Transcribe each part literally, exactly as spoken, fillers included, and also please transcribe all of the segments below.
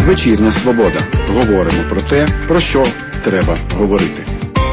Вечірня Свобода. Говоримо про те, про що треба говорити.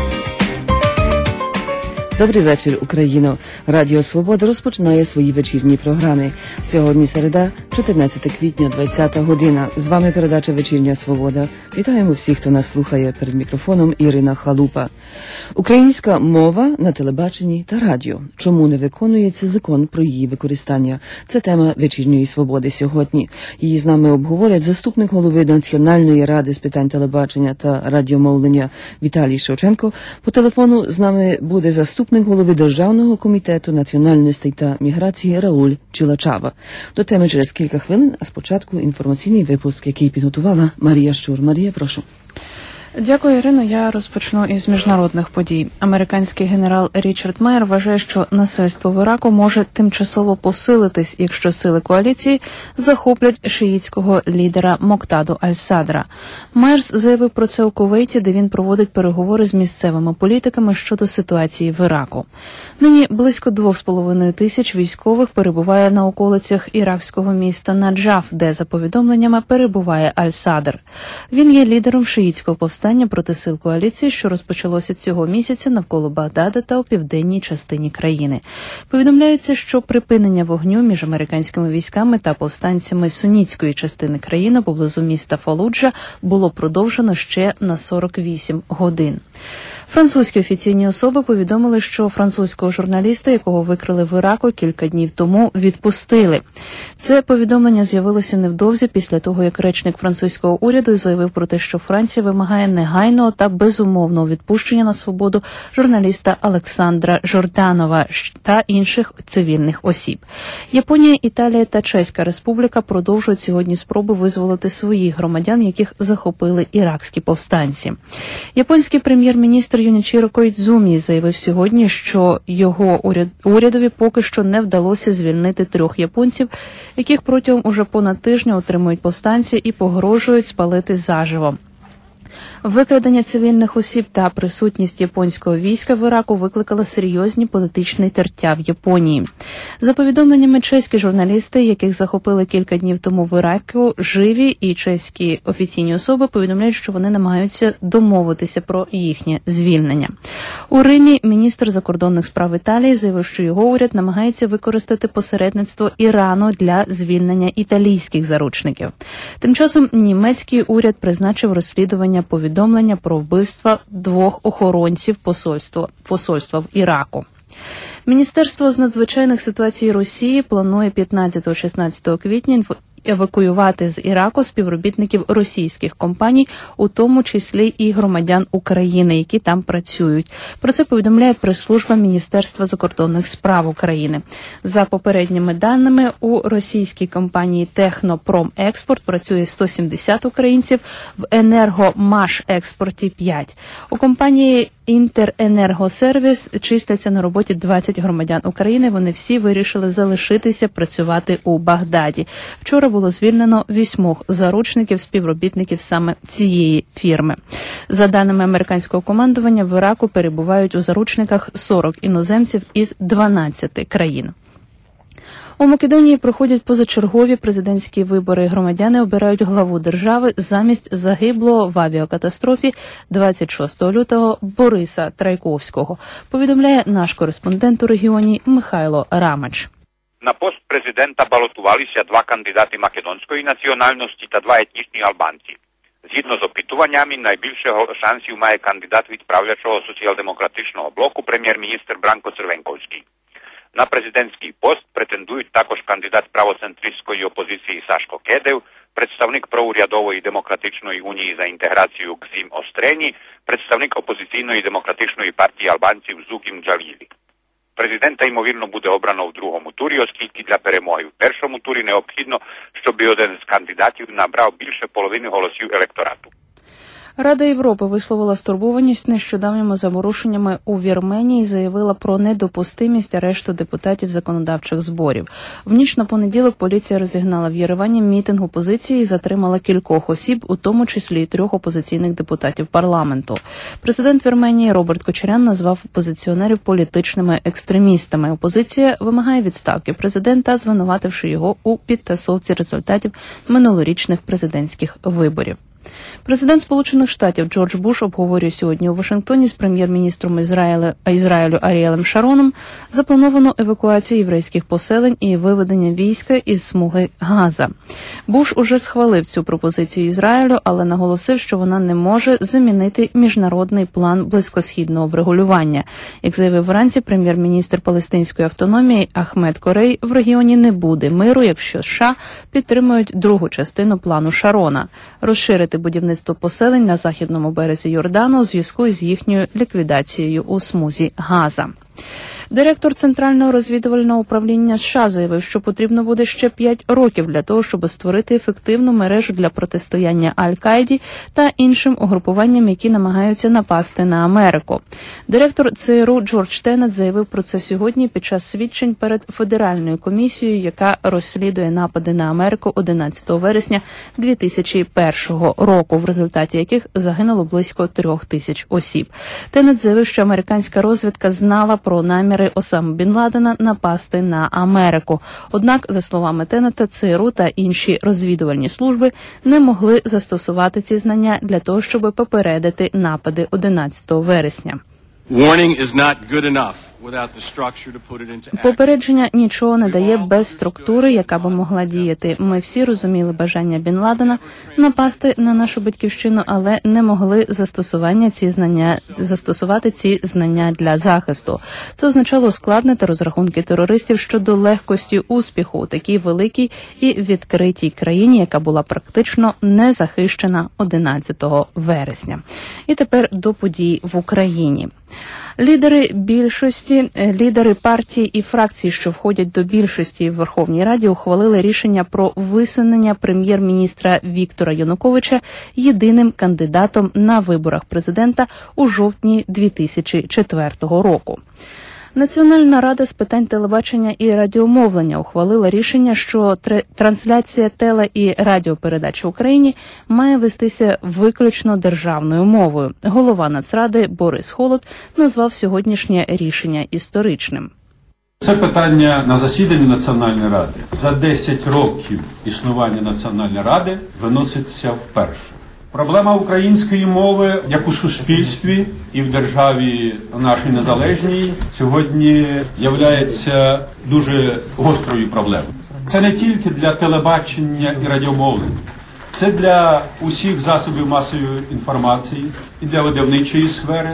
Добрий вечір, Україно. Радіо Свобода розпочинає свої вечірні програми. Сьогодні середа, чотирнадцяте квітня, двадцята година. З вами передача «Вечірня Свобода». Вітаємо всіх, хто нас слухає. Перед мікрофоном Ірина Халупа. Українська мова на телебаченні та радіо. Чому не виконується закон про її використання? Це тема «Вечірньої Свободи» сьогодні. Її з нами обговорять заступник голови Національної ради з питань телебачення та радіомовлення Віталій Шевченко. По телефону з нами буде заступник голови Державного комітету національностей та міграції Рауль Чилачава. До теми через кілька хвилин, а спочатку інформаційний випуск, який підготувала Марія Щур. Марія, прошу. Дякую, Ірино. Я розпочну із міжнародних подій. Американський генерал Річард Майер вважає, що насильство в Іраку може тимчасово посилитись, якщо сили коаліції захоплять шиїтського лідера Моктаду Аль-Садра. Майерс заявив про це у Кувейті, де він проводить переговори з місцевими політиками щодо ситуації в Іраку. Нині близько двох з половиною тисяч військових перебуває на околицях іракського міста Наджаф, де, за повідомленнями, перебуває Аль-Садр. Він є лідером шиїтського повстання проти сил коаліції, що розпочалося цього місяця навколо Багдада та у південній частині країни. Повідомляється, що припинення вогню між американськими військами та повстанцями сунітської частини країни поблизу міста Фалуджа було продовжено ще на сорок вісім годин. Французькі офіційні особи повідомили, що французького журналіста, якого викрили в Іраку кілька днів тому, відпустили. Це повідомлення з'явилося невдовзі після того, як речник французького уряду заявив про те, що Франція вимагає негайного та безумовного відпущення на свободу журналіста Олександра Жорданова та інших цивільних осіб. Японія, Італія та Чеська Республіка продовжують сьогодні спроби визволити своїх громадян, яких захопили іракські повстанці. Японський прем'єр-міністр Юнічіро Койдзумі заявив сьогодні, що його уряд, урядові поки що не вдалося звільнити трьох японців, яких протягом уже понад тижня утримують повстанці і погрожують спалити заживо. Викрадення цивільних осіб та присутність японського війська в Іраку викликали серйозні політичні тертя в Японії. За повідомленнями, чеські журналісти, яких захопили кілька днів тому в Іраку, живі, і чеські офіційні особи повідомляють, що вони намагаються домовитися про їхнє звільнення. У Римі міністр закордонних справ Італії заявив, що його уряд намагається використати посередництво Ірану для звільнення італійських заручників. Тим часом німецький уряд призначив розслідування повідомлення про вбивство двох охоронців посольства, посольства в Іраку. Міністерство з надзвичайних ситуацій Росії планує п'ятнадцятого-шістнадцятого квітня евакуювати з Іраку співробітників російських компаній, у тому числі і громадян України, які там працюють. Про це повідомляє прес-служба Міністерства закордонних справ України. За попередніми даними, у російській компанії «Технопромекспорт» працює сто сімдесят українців, в «Енергомашекспорті» – п'ять. У компанії «Інтеренергосервіс» числяться на роботі двадцять громадян України. Вони всі вирішили залишитися працювати у Багдаді. Вчора було звільнено вісьмох заручників, співробітників саме цієї фірми. За даними американського командування, в Іраку перебувають у заручниках сорок іноземців із дванадцяти країн. У Македонії проходять позачергові президентські вибори. Громадяни обирають главу держави замість загиблого в авіакатастрофі двадцять шостого лютого Бориса Трайковського, повідомляє наш кореспондент у регіоні Михайло Рамач. На пост президента балотувалися два кандидати македонської національності та два етнічні албанці. Згідно з опитуваннями, найбільше шансів має кандидат від правлячого соціал-демократичного блоку прем'єр-міністр Бранко Црвенковський. На президентський пост претендують також кандидат правоцентристської опозиції Сашко Кедев, представник проурядової демократичної унії за інтеграцію Кзім Острені, представник опозиційної демократичної партії албанців Зукім Джавілі. Президента, ймовірно, буде обрано в другому турі, оскільки для перемоги в першому турі необхідно, щоб один з кандидатів набрав більше половини голосів електорату. Рада Європи висловила стурбованість нещодавніми заворушеннями у Вірменії і заявила про недопустимість арешту депутатів законодавчих зборів. В ніч на понеділок поліція розігнала в Єревані мітинг опозиції і затримала кількох осіб, у тому числі й трьох опозиційних депутатів парламенту. Президент Вірменії Роберт Кочарян назвав опозиціонерів політичними екстремістами. Опозиція вимагає відставки президента, звинувативши його у підтасовці результатів минулорічних президентських виборів. Президент Сполучених Штатів Джордж Буш обговорює сьогодні у Вашингтоні з прем'єр-міністром Ізраїля, Ізраїлю Аріелем Шароном заплановану евакуацію єврейських поселень і виведення війська із смуги Газа. Буш уже схвалив цю пропозицію Ізраїлю, але наголосив, що вона не може замінити міжнародний план близькосхідного врегулювання. Як заявив вранці прем'єр-міністр Палестинської автономії Ахмед Корей, в регіоні не буде миру, якщо США підтримують другу частину плану Шарона – розширити будівництво поселень на західному березі Йордану у зв'язку із їхньою ліквідацією у смузі Газа. Директор Центрального розвідувального управління США заявив, що потрібно буде ще п'ять років для того, щоб створити ефективну мережу для протистояння Аль-Каїді та іншим угрупуванням, які намагаються напасти на Америку. Директор ЦРУ Джордж Теннет заявив про це сьогодні під час свідчень перед Федеральною комісією, яка розслідує напади на Америку одинадцятого вересня дві тисячі першого року, в результаті яких загинуло близько трьох тисяч осіб. Теннет заявив, що американська розвідка знала про намір Осами Бін Ладена напасти на Америку. Однак, за словами Теннета, ЦРУ та інші розвідувальні служби не могли застосувати ці знання для того, щоб попередити напади одинадцятого вересня. Попередження нічого не дає без структури, яка би могла діяти. Ми всі розуміли бажання Бін Ладена напасти на нашу батьківщину, але не могли застосування ці знання, застосувати ці знання для захисту. Це означало ускладнити розрахунки терористів щодо легкості успіху у такій великій і відкритій країні, яка була практично не захищена одинадцятого вересня. І тепер до подій в Україні. Лідери більшості, лідери партій і фракцій, що входять до більшості в Верховній Раді, ухвалили рішення про висунення прем'єр-міністра Віктора Януковича єдиним кандидатом на виборах президента у жовтні дві тисячі четвертого року. Національна рада з питань телебачення і радіомовлення ухвалила рішення, що трансляція теле- і радіопередач в Україні має вестися виключно державною мовою. Голова Нацради Борис Холод назвав сьогоднішнє рішення історичним. Це питання на засіданні Національної ради за десять років існування Національної ради виноситься вперше. Проблема української мови, як у суспільстві і в державі нашій незалежній, сьогодні являється дуже гострою проблемою. Це не тільки для телебачення і радіомовлення, це для усіх засобів масової інформації і для видавничої сфери.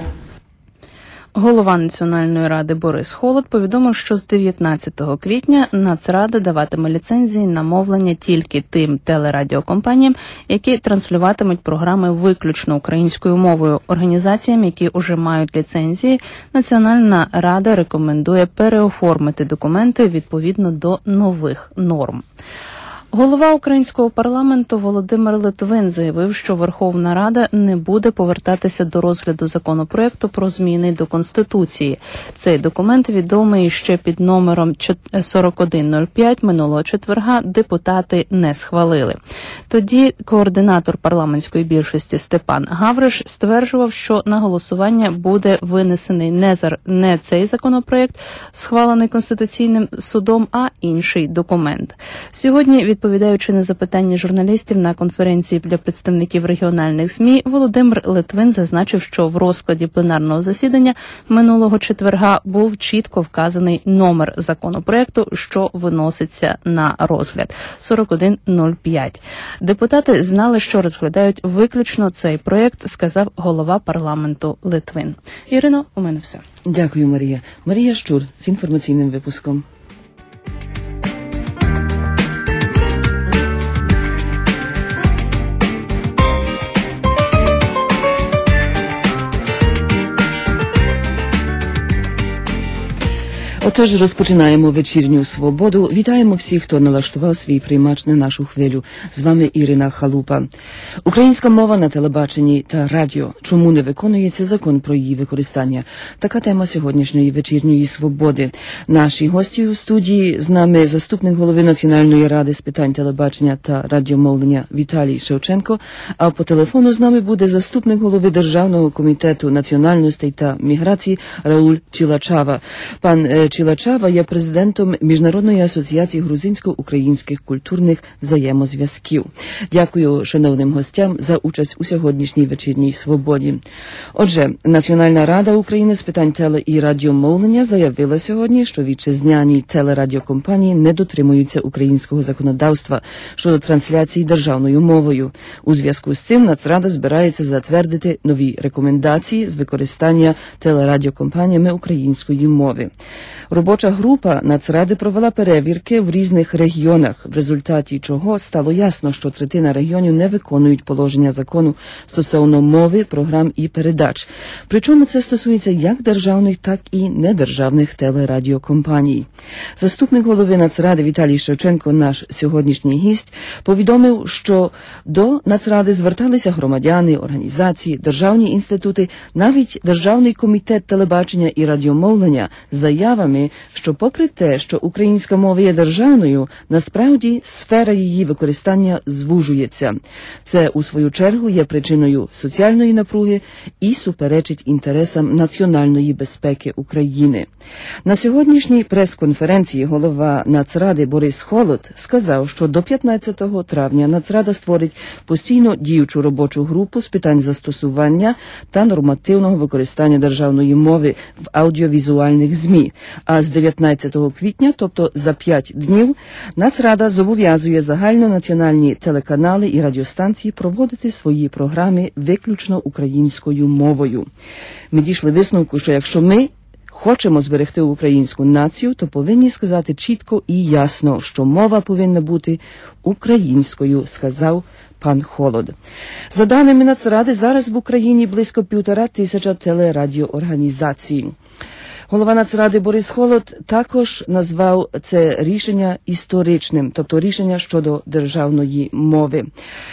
Голова Національної ради Борис Холод повідомив, що з дев'ятнадцятого квітня Нацрада даватиме ліцензії на мовлення тільки тим телерадіокомпаніям, які транслюватимуть програми виключно українською мовою. Організаціям, які уже мають ліцензії, Національна рада рекомендує переоформити документи відповідно до нових норм. Голова українського парламенту Володимир Литвин заявив, що Верховна Рада не буде повертатися до розгляду законопроекту про зміни до Конституції. Цей документ, відомий ще під номером сорок один нуль п'ять, минулого четверга депутати не схвалили. Тоді координатор парламентської більшості Степан Гавриш стверджував, що на голосування буде винесений не, за, не цей законопроект, схвалений Конституційним судом, а інший документ. Сьогодні від Відповідаючи на запитання журналістів на конференції для представників регіональних ЗМІ, Володимир Литвин зазначив, що в розкладі пленарного засідання минулого четверга був чітко вказаний номер законопроекту, що виноситься на розгляд – сорок один нуль п'ять. Депутати знали, що розглядають виключно цей проєкт, сказав голова парламенту Литвин. Ірино, у мене все. Дякую, Марія. Марія Щур з інформаційним випуском. Отож, розпочинаємо вечірню свободу. Вітаємо всіх, хто налаштував свій приймач на нашу хвилю. З вами Ірина Халупа. Українська мова на телебаченні та радіо. Чому не виконується закон про її використання? Така тема сьогоднішньої вечірньої свободи. Наші гості у студії, з нами заступник голови Національної ради з питань телебачення та радіомовлення Віталій Шевченко, а по телефону з нами буде заступник голови Державного комітету національностей та міграції Рауль Чилачава. Пан Чилачава є президентом Міжнародної асоціації грузинсько-українських культурних взаємозв'язків. Дякую шановним гостям за участь у сьогоднішній вечірній свободі. Отже, Національна рада України з питань теле- і радіомовлення заявила сьогодні, що вітчизняні телерадіокомпанії не дотримуються українського законодавства щодо трансляції державною мовою. У зв'язку з цим Нацрада збирається затвердити нові рекомендації з використання телерадіокомпаніями української мови. Робоча група Нацради провела перевірки в різних регіонах, в результаті чого стало ясно, що третина регіонів не виконують положення закону стосовно мови, програм і передач. Причому це стосується як державних, так і недержавних телерадіокомпаній. Заступник голови Нацради Віталій Шевченко, наш сьогоднішній гість, повідомив, що до Нацради зверталися громадяни, організації, державні інститути, навіть Державний комітет телебачення і радіомовлення з заявами, що попри те, що українська мова є державною, насправді сфера її використання звужується. Це, у свою чергу, є причиною соціальної напруги і суперечить інтересам національної безпеки України. На сьогоднішній прес-конференції голова Нацради Борис Холод сказав, що до п'ятнадцятого травня Нацрада створить постійно діючу робочу групу з питань застосування та нормативного використання державної мови в аудіовізуальних ЗМІ. А з дев'ятнадцятого квітня, тобто за п'ять днів, Нацрада зобов'язує загальнонаціональні телеканали і радіостанції проводити свої програми виключно українською мовою. Ми дійшли висновку, що якщо ми хочемо зберегти українську націю, то повинні сказати чітко і ясно, що мова повинна бути українською, сказав пан Холод. За даними Нацради, зараз в Україні близько півтора тисяча телерадіоорганізацій. Голова Нацради Борис Холод також назвав це рішення історичним, тобто рішення щодо державної мови.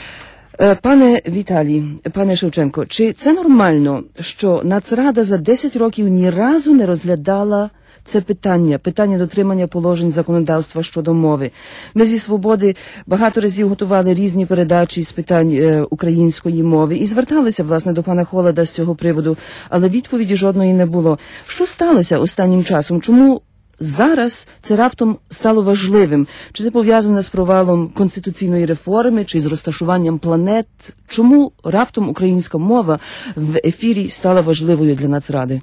Пане Віталій, пане Шевченко, чи це нормально, що Нацрада за десять років ні разу не розглядала це питання, питання дотримання положень законодавства щодо мови? Ми зі «Свободи» багато разів готували різні передачі з питань е, української мови і зверталися, власне, до пана Холода з цього приводу, але відповіді жодної не було. Що сталося останнім часом? Чому зараз це раптом стало важливим? Чи це пов'язане з провалом конституційної реформи, чи з розташуванням планет? Чому раптом українська мова в ефірі стала важливою для Нацради?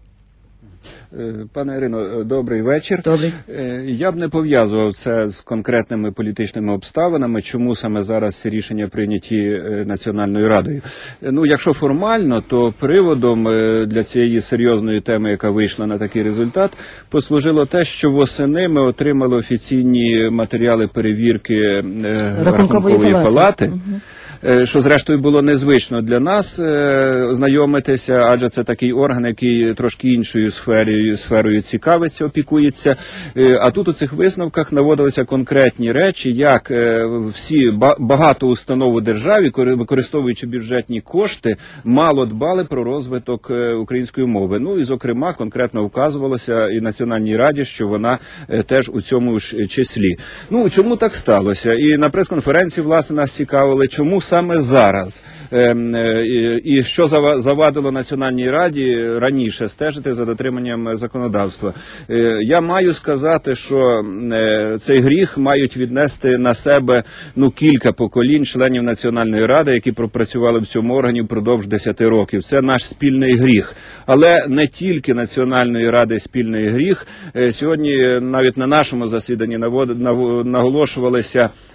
Пане Ірино, добрий вечір. Добрий. Я б не пов'язував це з конкретними політичними обставинами, чому саме зараз ці рішення прийняті Національною Радою. Ну, якщо формально, то приводом для цієї серйозної теми, яка вийшла на такий результат, послужило те, що восени ми отримали офіційні матеріали перевірки Рахункової палати. палати. Угу. Що, зрештою, було незвично для нас е, знайомитися, адже це такий орган, який трошки іншою сферою, сферою цікавиться, опікується. Е, а тут у цих висновках наводилися конкретні речі, як е, всі, ба, багато установ у державі, використовуючи бюджетні кошти, мало дбали про розвиток е, української мови. Ну і, зокрема, конкретно вказувалося і Національній Раді, що вона е, теж у цьому ж числі. Ну, чому так сталося? І на прес-конференції, власне, нас цікавили, чому саме зараз. І що завадило Національній Раді раніше стежити за дотриманням законодавства. Я маю сказати, що цей гріх мають віднести на себе ну, кілька поколінь членів Національної Ради, які пропрацювали в цьому органі впродовж десяти років. Це наш спільний гріх. Але не тільки Національної Ради спільний гріх. Сьогодні навіть на нашому засіданні наголошувалися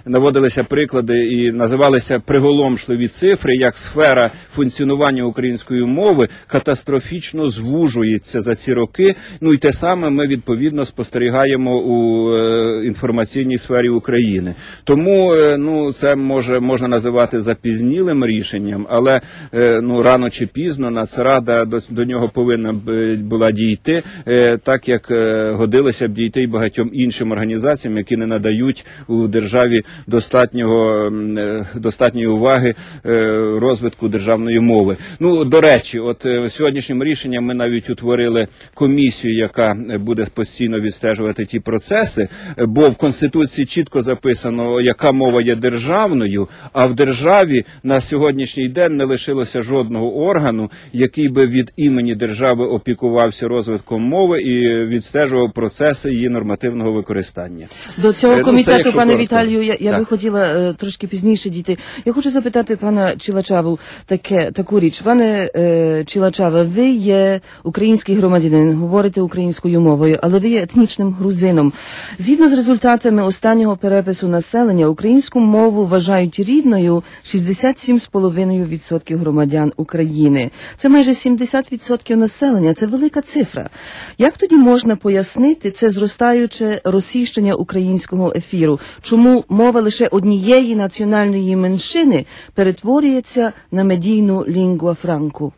наводилися приклади і називалися приголомшливі цифри, як сфера функціонування української мови катастрофічно звужується за ці роки. Ну і те саме ми відповідно спостерігаємо у е, інформаційній сфері України. Тому е, ну це може можна називати запізнілим рішенням, але е, ну рано чи пізно Нацрада до, до нього повинна б була дійти, е, так як е, годилося б дійти й багатьом іншим організаціям, які не надають у державі достатнього е, достатньої уваги е, розвитку державної мови. Ну, до речі, от е, сьогоднішнім рішенням ми навіть утворили комісію, яка буде постійно відстежувати ті процеси, бо в Конституції чітко записано, яка мова є державною, а в державі на сьогоднішній день не лишилося жодного органу, який би від імені держави опікувався розвитком мови і відстежував процеси її нормативного використання. До цього Ну, комітету, це, пане коротко. Віталію, я, я Так. би хотіла е, трошки пізніше дійти. Я хочу запитати пана Чилачаву таке, таку річ. Пане е, Чилачава, ви є український громадянин, говорите українською мовою, але ви є етнічним грузином. Згідно з результатами останнього перепису населення, українську мову вважають рідною шістдесят сім цілих п'ять десятих відсотка громадян України. Це майже сімдесят відсотків населення, це велика цифра. Як тоді можна пояснити це зростаюче розсіщення українського ефіру? Чому мова лише однієї національної меншини перетворюється на медійну лінгва франку?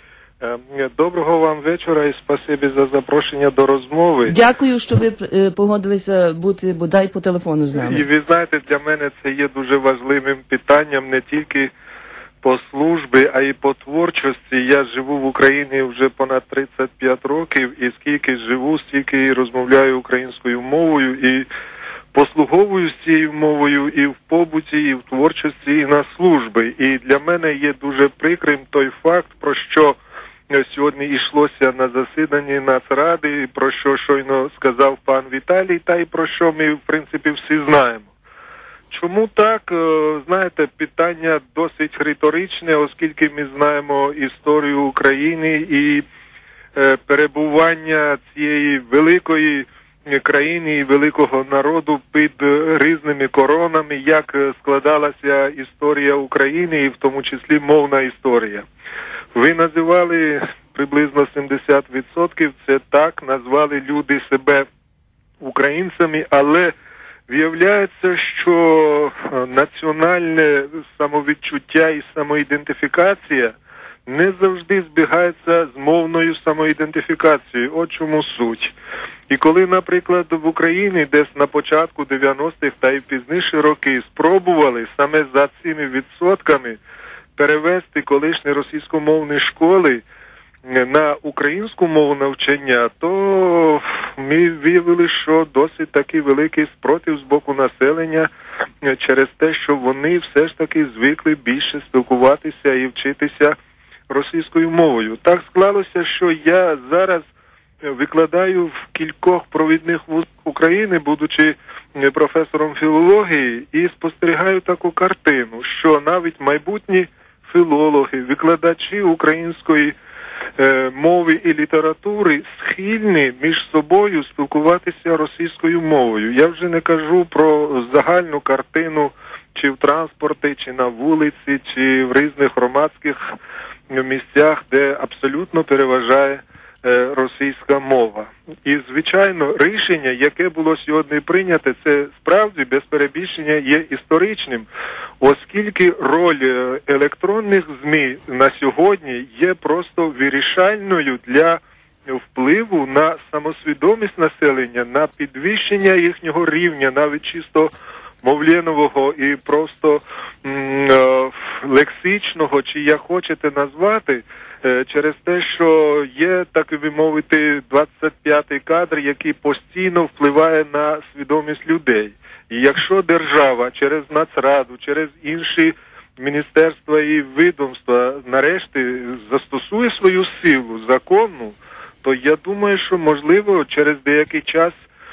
Доброго вам вечора і спасибі за запрошення до розмови. Дякую, що ви е, погодилися бути бодай по телефону з нами. І ви знаєте, для мене це є дуже важливим питанням не тільки по службі, а й по творчості. Я живу в Україні вже понад тридцять п'ять років, і скільки живу, стільки і розмовляю українською мовою, і послуговуюсь цією мовою і в побуті, і в творчості, і на службі. І для мене є дуже прикрим той факт, про що сьогодні йшлося на засіданні Нацради, про що щойно сказав пан Віталій, та й про що ми, в принципі, всі знаємо. Чому так? Знаєте, питання досить риторичне, оскільки ми знаємо історію України і перебування цієї великої країни і великого народу під різними коронами, як складалася історія України і в тому числі мовна історія. Ви називали приблизно сімдесят відсотків, це так, назвали люди себе українцями, але виявляється, що національне самовідчуття і самоідентифікація не завжди збігається з мовною самоідентифікацією. От чому суть. І коли, наприклад, в Україні десь на початку дев'яностих та й пізніші роки спробували саме за цими відсотками перевести колишні російськомовні школи на українську мову навчання, то ми виявили, що досить такий великий спротив з боку населення через те, що вони все ж таки звикли більше спілкуватися і вчитися російською мовою. Так склалося, що я зараз викладаю в кількох провідних вузах України, будучи професором філології, і спостерігаю таку картину, що навіть майбутні філологи, викладачі української е, мови і літератури схильні між собою спілкуватися російською мовою. Я вже не кажу про загальну картину чи в транспорті, чи на вулиці, чи в різних громадських місцях, де абсолютно переважає е, російська мова. І, звичайно, рішення, яке було сьогодні прийняте, це справді, без перебільшення, є історичним, оскільки роль електронних ЗМІ на сьогодні є просто вирішальною для впливу на самосвідомість населення, на підвищення їхнього рівня, навіть чисто мовленового і просто м, е, лексичного, чи як хочете назвати, е, через те, що є, так би мовити, двадцять п'ятий кадр, який постійно впливає на свідомість людей. І якщо держава через Нацраду, через інші міністерства і відомства нарешті застосує свою силу законну, то я думаю, що можливо через деякий час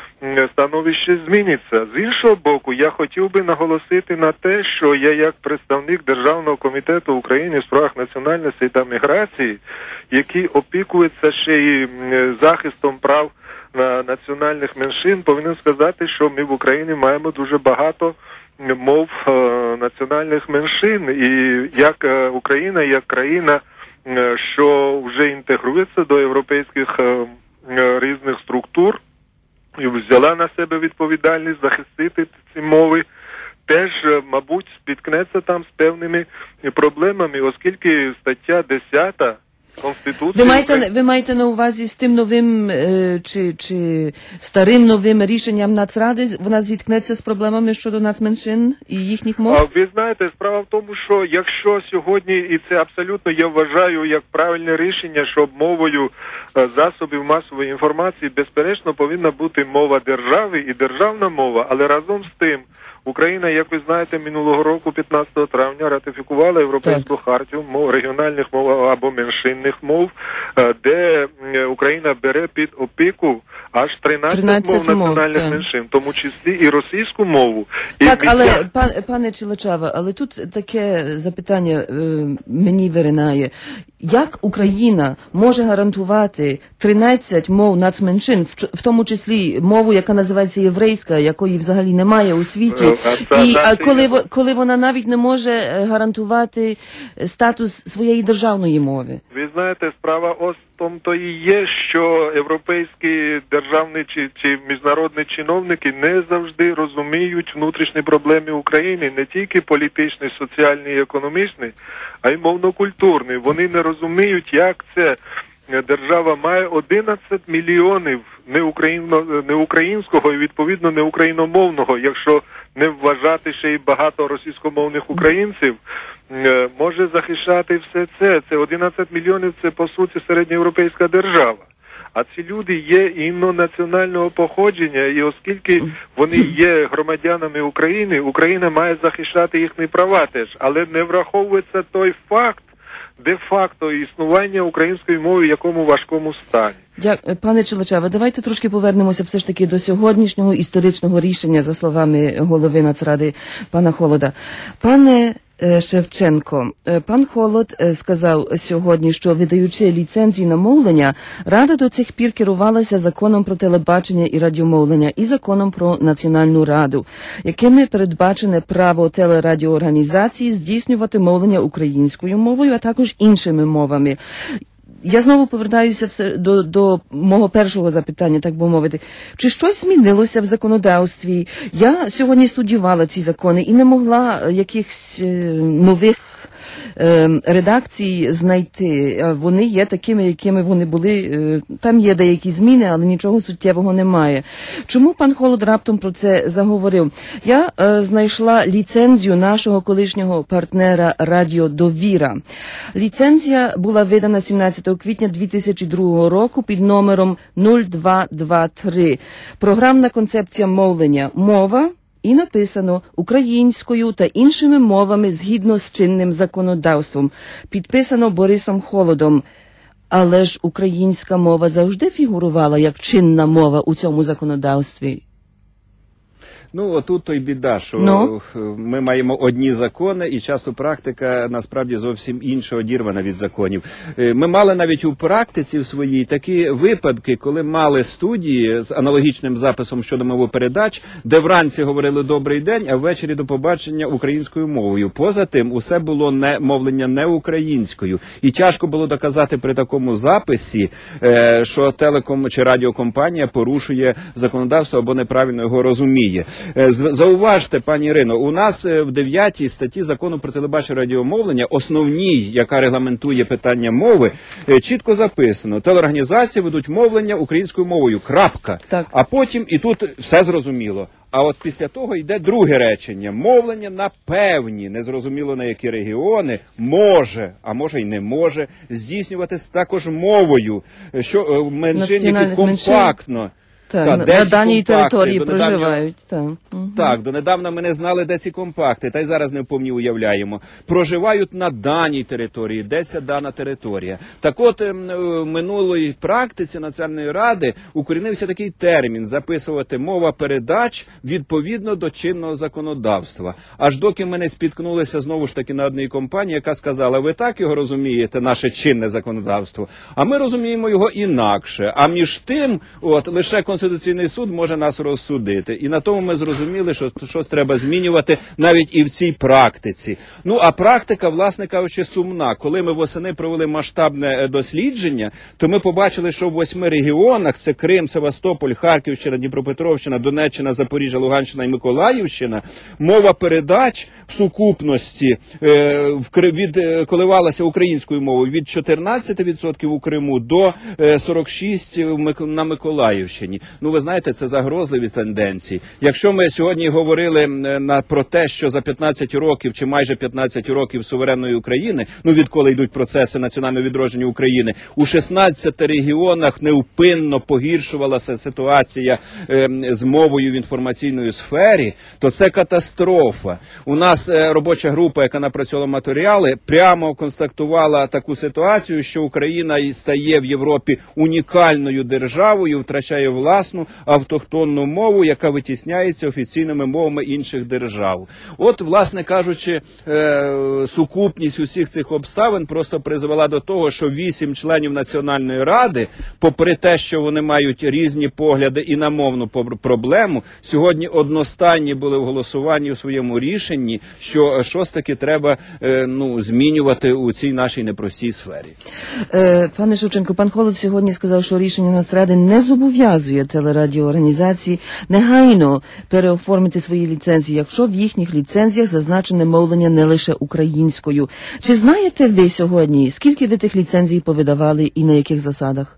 становище зміниться. З іншого боку, я хотів би наголосити на те, що я як представник Державного комітету України в справах національності та міграції, який опікується ще й захистом прав на національних меншин, повинен сказати, що ми в Україні маємо дуже багато мов е, національних меншин, і як е, Україна, як країна, е, що вже інтегрується до європейських е, е, різних структур, і взяла на себе відповідальність захистити ці мови, теж, мабуть, спіткнеться там з певними проблемами, оскільки стаття десята Конституції... Ви маєте, ви маєте на увазі з тим новим е, чи, чи старим новим рішенням Нацради, вона зіткнеться з проблемами щодо нацменшин і їхніх мов? А ви знаєте, справа в тому, що якщо сьогодні, і це абсолютно я вважаю як правильне рішення, що мовою е, засобів масової інформації безперечно повинна бути мова держави і державна мова, але разом з тим Україна, як ви знаєте, минулого року, п'ятнадцятого травня, ратифікувала Європейську хартію мов, регіональних мов або меншинних мов, де Україна бере під опіку аж тринадцять мов національних мов, меншин, в тому числі і російську мову. Так, і але, від... пан, пане Челачава, але тут таке запитання е, мені виринає. Як Україна може гарантувати тринадцять мов нацменшин, в, в тому числі мову, яка називається єврейська, якої взагалі немає у світі, і а коли, коли вона навіть не може гарантувати статус своєї державної мови? Ви знаєте, справа ось в тому то і є, що європейські державні чи, чи міжнародні чиновники не завжди розуміють внутрішні проблеми України, не тільки політичні, соціальні і економічні, а й мовно-культурні. Вони не розуміють, як це держава має одинадцять мільйонів неукраїно, неукраїнського і, відповідно, неукраїномовного, якщо не вважати ще й багато російськомовних українців, може захищати все це. Це одинадцять мільйонів, це, по суті, середньоєвропейська держава. А ці люди є іннонаціонального походження, і оскільки вони є громадянами України, Україна має захищати їхні права теж. Але не враховується той факт, де-факто існування української мови в якому важкому стані. Дякую. Пане Челачава, давайте трошки повернемося все ж таки до сьогоднішнього історичного рішення, за словами голови Нацради пана Холода. Пане Шевченко, пан Холод сказав сьогодні, що, видаючи ліцензії на мовлення, Рада до цих пір керувалася законом про телебачення і радіомовлення і законом про Національну раду, якими передбачене право телерадіоорганізації здійснювати мовлення українською мовою, а також іншими мовами. Я знову повертаюся все до, до мого першого запитання, так би мовити. Чи щось змінилося в законодавстві? Я сьогодні студіювала ці закони і не могла якихось е, нових е, редакцій знайти. Вони є такими, якими вони були. Е, там є деякі зміни, але нічого суттєвого немає. Чому пан Холод раптом про це заговорив? Я е, знайшла ліцензію нашого колишнього партнера Радіо Довіра. Ліцензія була видана сімнадцятого квітня дві тисячі другого року під номером нуль два два три. Програмна концепція мовлення «Мова» і написано українською та іншими мовами згідно з чинним законодавством. Підписано Борисом Холодом. Але ж українська мова завжди фігурувала як чинна мова у цьому законодавстві. Ну, отут то й біда, що ну? ми маємо одні закони, і часто практика насправді зовсім інша, одірвана від законів. Ми мали навіть у практиці в своїй такі випадки, коли мали студії з аналогічним записом щодо мовопередач, де вранці говорили «добрий день», а ввечері до побачення українською мовою. Поза тим, усе було не мовлення не українською. І тяжко було доказати при такому записі, що телеком чи радіокомпанія порушує законодавство або неправильно його розуміє. Зауважте, пані Ірино, у нас в дев'ятій статті закону про телебачення і радіомовлення, основній, яка регламентує питання мови, чітко записано: телеорганізації ведуть мовлення українською мовою. Крапка. Так. А потім і тут все зрозуміло. А от після того йде друге речення. Мовлення на певні, незрозуміло на які регіони, може, а може й не може, здійснюватись також мовою, що меншин, які компактно... Так, та, на, де на даній території до проживають. Так. Угу. так, донедавна ми не знали, де ці компакти, та й зараз не вповні уявляємо. Проживають на даній території, де ця дана територія. Так от, в минулій практиці Національної ради укорінився такий термін – записувати мова передач відповідно до чинного законодавства. Аж доки ми не спіткнулися знову ж таки на одній компанії, яка сказала: ви так його розумієте, наше чинне законодавство, а ми розуміємо його інакше. А між тим, от, лише Конституція Конституційний суд може нас розсудити. І на тому ми зрозуміли, що щось треба змінювати навіть і в цій практиці. Ну, а практика, власне кажучи, сумна. Коли ми восени провели масштабне дослідження, то ми побачили, що в восьми регіонах, це Крим, Севастополь, Харківщина, Дніпропетровщина, Донеччина, Запоріжжя, Луганщина і Миколаївщина, мова передач в сукупності е, в, від, е, коливалася українською мовою від чотирнадцяти відсотків у Криму до е, сорок шість відсотків на Миколаївщині. Ну, ви знаєте, це загрозливі тенденції. Якщо ми сьогодні говорили на, про те, що за п'ятнадцять років, чи майже п'ятнадцять років суверенної України, ну, відколи йдуть процеси національного відродження України, у шістнадцяти регіонах невпинно погіршувалася ситуація е, з мовою в інформаційній сфері, то це катастрофа. У нас е, робоча група, яка напрацьовувала матеріали, прямо констатувала таку ситуацію, що Україна стає в Європі унікальною державою, втрачає власну автохтонну мову, яка витісняється офіційними мовами інших держав. От, власне кажучи, е, сукупність усіх цих обставин просто призвела до того, що вісім членів Національної ради, попри те, що вони мають різні погляди і на мовну проблему, сьогодні одностайні були в голосуванні у своєму рішенні, що щось таки треба е, ну, змінювати у цій нашій непростій сфері. Е, пане Шевченко, пан Холод сьогодні сказав, що рішення Нацради не зобов'язує телерадіоорганізації негайно переоформити свої ліцензії, якщо в їхніх ліцензіях зазначене мовлення не лише українською. Чи знаєте ви сьогодні, скільки ви тих ліцензій повидавали і на яких засадах?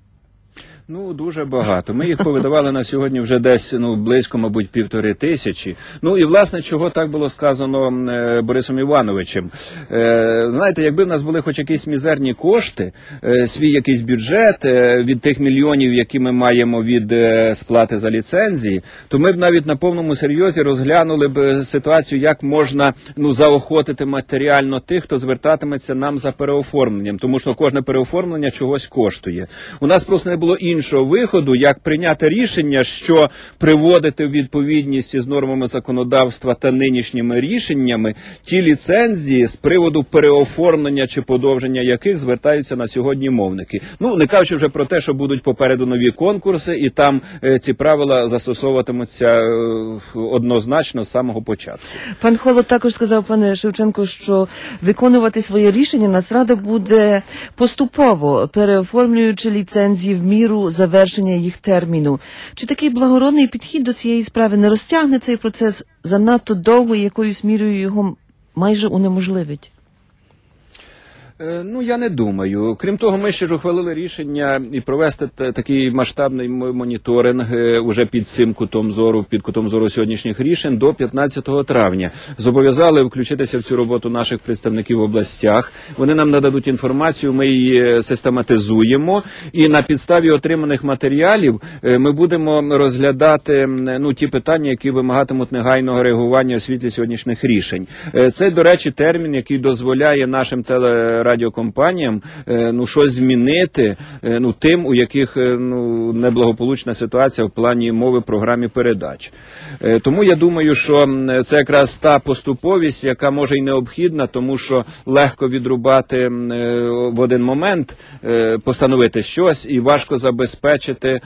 Ну, дуже багато. Ми їх повидавали на сьогодні вже десь, ну, близько, мабуть, півтори тисячі. Ну, і, власне, чого так було сказано е, Борисом Івановичем. Е, знаєте, якби в нас були хоч якісь мізерні кошти, е, свій якийсь бюджет е, від тих мільйонів, які ми маємо від е, сплати за ліцензії, то ми б навіть на повному серйозі розглянули б ситуацію, як можна, ну, заохотити матеріально тих, хто звертатиметься нам за переоформленням, тому що кожне переоформлення чогось коштує. У нас просто не було іншого іншого виходу, як прийняти рішення, що приводити в відповідність із нормами законодавства та нинішніми рішеннями ті ліцензії, з приводу переоформлення чи подовження яких звертаються на сьогодні мовники. Ну, не кажучи вже про те, що будуть попереду нові конкурси, і там е, ці правила застосовуватимуться е, однозначно з самого початку. Пан Холод також сказав, пане Шевченко, що виконувати своє рішення Нацрада буде поступово, переоформлюючи ліцензії в міру завершення їх терміну. Чи такий благородний підхід до цієї справи не розтягне цей процес занадто довго і якоюсь мірою його майже унеможливить? Ну, я не думаю. Крім того, ми ще ж ухвалили рішення і провести такий масштабний моніторинг уже під цим кутом зору, під кутом зору сьогоднішніх рішень до п'ятнадцятого травня. Зобов'язали включитися в цю роботу наших представників в областях. Вони нам нададуть інформацію, ми її систематизуємо, і на підставі отриманих матеріалів ми будемо розглядати, ну, ті питання, які вимагатимуть негайного реагування у світлі сьогоднішніх рішень. Це, до речі, термін, який дозволяє нашим телерадіокомпаніям радіокомпаніям, ну, щось змінити, ну, тим, у яких, ну, неблагополучна ситуація в плані мови програмі передач. Тому я думаю, що це якраз та поступовість, яка може й необхідна, тому що легко відрубати в один момент, постановити щось, і важко забезпечити,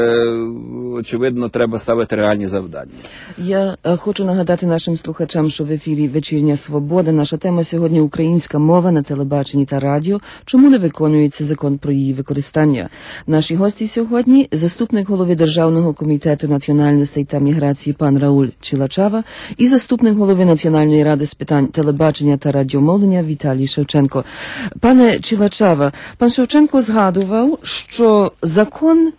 очевидно, треба ставити реальні завдання. Я хочу нагадати нашим слухачам, що в ефірі «Вечірня Свобода». Наша тема сьогодні – українська мова на телебаченні та радіо. Чому не виконується закон про її використання? Наші гості сьогодні – заступник голови Державного комітету національностей та міграції пан Рауль Чилачава і заступник голови Національної ради з питань телебачення та радіомовлення Віталій Шевченко. Пане Чилачава, пан Шевченко згадував, що закон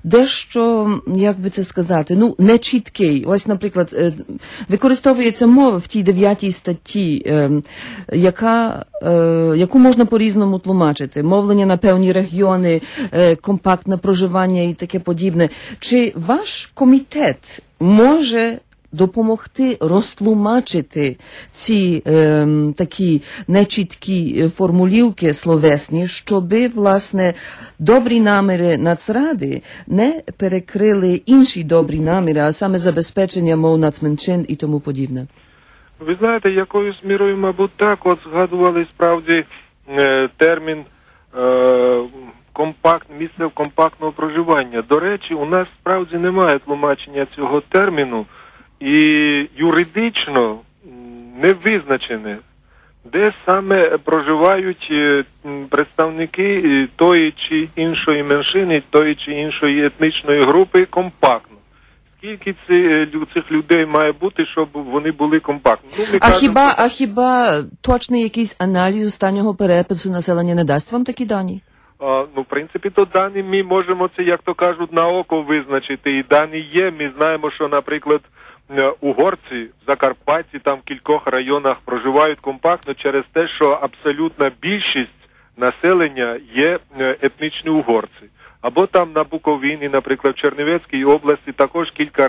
дещо, як би це сказати, ну, не чіткий. Ось, наприклад, використовується мова в тій дев'ятій статті, е, яка, е, яку можна по-різному тлумачити. Мовлення на певні регіони, е, компактне проживання і таке подібне. Чи ваш комітет може допомогти розтлумачити ці е, такі нечіткі формулівки словесні, щоби, власне, добрі наміри Нацради не перекрили інші добрі наміри, а саме забезпечення мов нацменшин і тому подібне? Ви знаєте, якоюсь мірою, мабуть, так, от згадували справді е, термін е, компакт, місце компактного проживання. До речі, у нас справді немає тлумачення цього терміну і юридично не визначене, де саме проживають представники тої чи іншої меншини, тої чи іншої етнічної групи компактно. Скільки цих людей має бути, щоб вони були компактні? Ну, а, кажемо, хіба, а хіба точний якийсь аналіз останнього перепису населення не дасть вам такі дані? А, ну, в принципі, то дані ми можемо це, як то кажуть, на око визначити. І дані є. Ми знаємо, що, наприклад, угорці в Закарпатті, там в кількох районах проживають компактно через те, що абсолютна більшість населення є етнічні угорці. Або там на Буковині, наприклад, в Чернівецькій області також кілька